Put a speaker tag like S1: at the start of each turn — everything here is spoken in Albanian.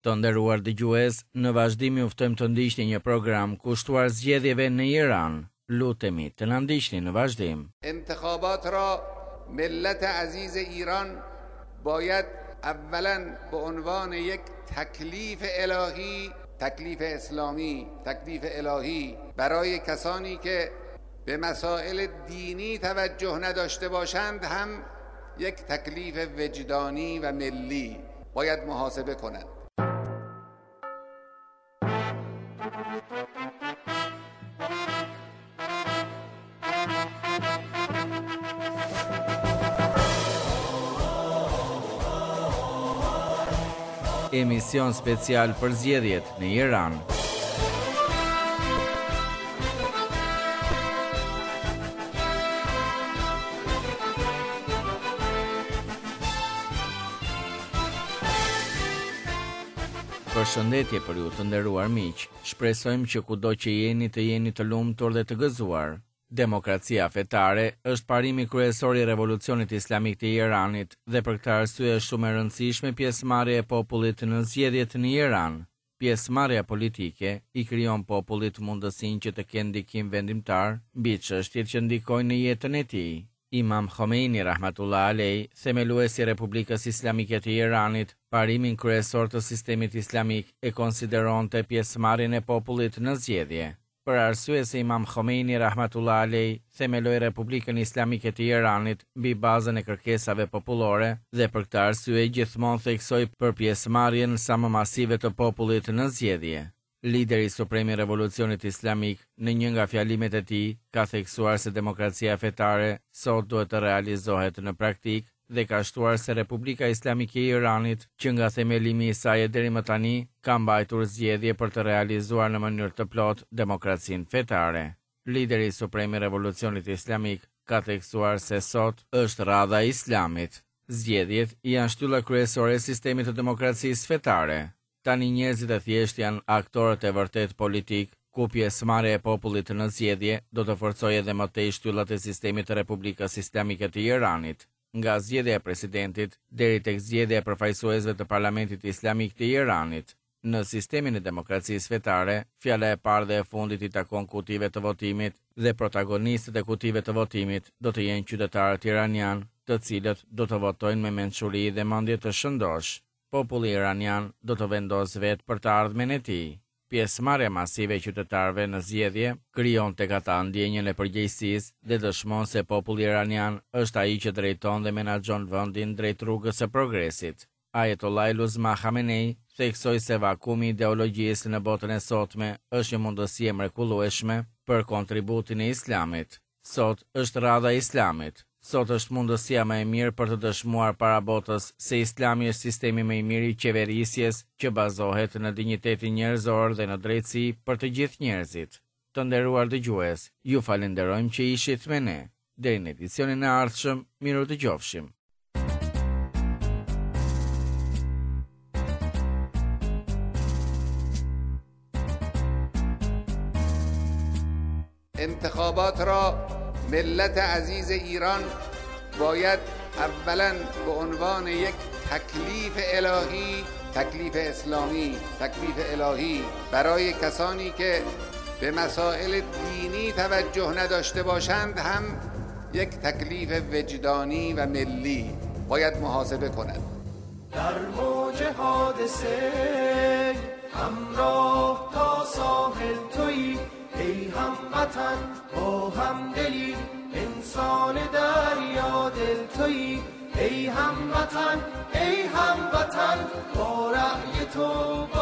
S1: Të nderuar dëgjues, në vazhdim ju ftojmë të ndiqni një program kushtuar zgjedhjeve në Iran. Lutemi të na ndiqni në vazhdim.
S2: انتخابات را ملت عزیز ایران باید اولا به عنوان یک تکلیف الهی، تکلیف اسلامی، تکلیف الهی برای کسانی که به مسائل دینی توجه نداشته باشند هم یک تکلیف وجدانی و ملی باید محاسبه کنند.
S1: Emision special për zgjedhjet në Iran. Përshëndetje për ju të nderuar miq. Shpresojmë që kudo që jeni të lumtur dhe të gëzuar. Demokracia fetare është parimi kryesor i revolucionit islamik të Iranit dhe për këtë arsye është shumë e rëndësishme pjesëmarrja e popullit në zgjedhjet në Iran. Pjesëmarrja politike i krijon popullit mundësinë që të kenë ndikim vendimtar mbi çështjet që ndikojnë në jetën e tij. Imam Khomeini rahmatullah alej, themeluesi i Republikës Islamike të Iranit, parimin kryesor të sistemit islamik e konsideronte pjesëmarrjen e popullit në zgjedhje. Për arsye se Imam Khomeini rahmatullah alej themeloi Republikën Islamike të Iranit mbi bazën e kërkesave popullore dhe për këtë arsye gjithmonë theksoi për pjesëmarrjen sa më masive të popullit në zgjedhje. Lideri suprem i revolucionit islamik në një nga fjalimet e tij ka theksuar se demokracia fetare sot duhet të realizohet në praktik dhe ka shtuar se Republika Islamike e Iranit, që nga themelimi i saj deri më tani ka mbajtur zgjedhje për të realizuar në mënyrë të plotë demokracinë fetare. Lideri suprem i revolucionit islamik ka theksuar se sot është radha e Islamit. Zgjedhjet janë shtylla kryesore e sistemit të demokracisë fetare. Tani njerëzit e thjeshtë janë aktorët e vërtet politik, ku pjesëmarrja e popullit në zgjedhje do të forcojë edhe më tej shtyllat e sistemit të Republikës Islamike të Iranit. Nga zgjedhja e presidentit deri tek zgjedhja e përfaqësuesve të Parlamentit Islamik të Iranit. Në sistemin e demokracisë fetare, fjala e parë dhe e fundit i takon kutive të votimit dhe protagonistët e kutive të votimit do të jenë qytetarët iranian, të cilët do të votojnë me mençuri dhe mendje të shëndosh. Populli iranian do të vendos vetë për të ardhmen e tij. Pjesëmarrja masive e qytetarëve në zgjedhje krijon tek ata ndjenjën e përgjegjësisë dhe dëshmon se populli iranian është ai që drejton dhe menaxhon vendin drejt rrugës së progresit. Ayatollah Luzma Khamenei theksoi se vakumi i ideologjisë në botën e sotme është një mundësi e mrekullueshme për kontributin e Islamit. Sot është radha e Islamit. Sot është mundësia më e mirë për të dëshmuar para botës se Islami është sistemi më i mirë i qeverisjes që bazohet në dinjitetin njerëzor dhe në drejtësi për të gjithë njerëzit. Të nderuar dëgjues, ju falenderojmë që ishit me ne. Deri në edicionin e ardhshëm, miru dëgjofshim.
S2: انتخابات را ملت عزیز ایران باید اولا به عنوان یک تکلیف الهی، تکلیف اسلامی، تکلیف الهی برای کسانی که به مسائل دینی توجه نداشته باشند هم یک تکلیف وجدانی و ملی باید محاسبه کنند.
S3: در موج حادثه همراه تا ساحل تویی، ای هموطن با همدلی، انسان دریا دل تویی، ای هموطن با رأی تو